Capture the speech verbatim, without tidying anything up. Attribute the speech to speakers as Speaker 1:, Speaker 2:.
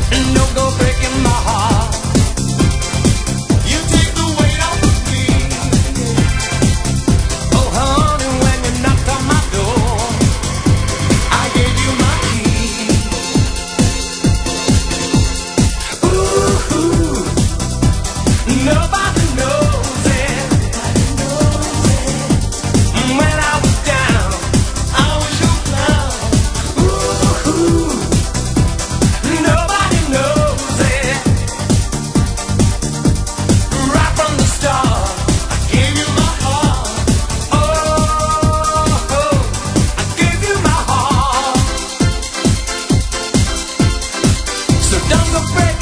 Speaker 1: Don't go breaking my heart. You take the weight off of me. Oh honey, when you knocked on my door, I gave you my key. Ooh, nobody knows it. When I was down, I was your clown. Ooh, nobody knows it. Right from the start, I gave you my heart. Oh, I gave you my heart. So don't go break